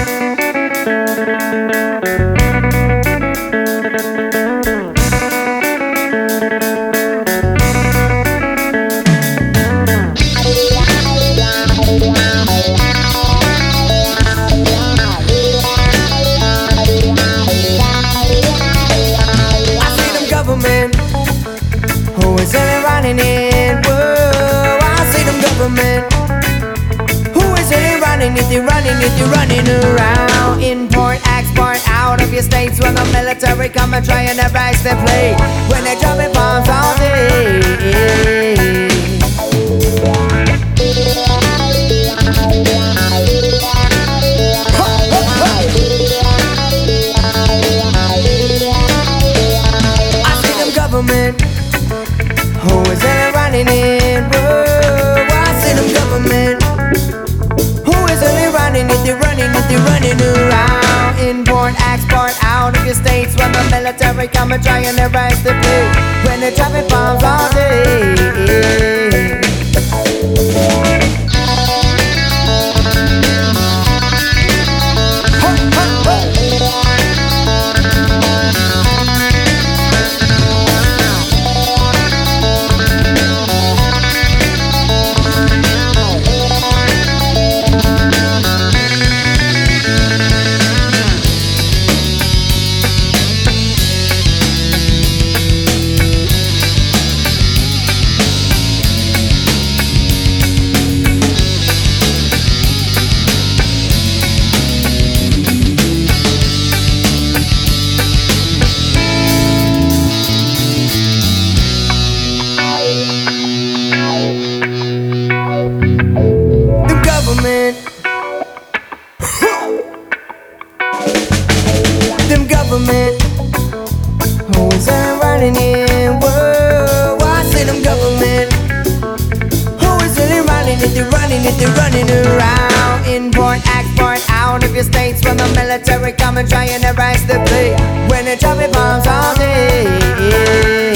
Who is really running it? Whoa, I see them government. Who is really running it? They're running around. Import, export out of your states. When the military come and try and erase their play. When they're dropping bombs all day. I see them government. Who is really running it? Whoa, I see them government. Who is really running it? They're running around. Import, export out of your states. When the military come and try and erase the play. When they're dropping bombs all day. Them government. Who is really running it? Whoa, I see them government. Who is really running it? They're running around. Import, export out of your states. When the military come and try and erase the play. When they're dropping bombs all day.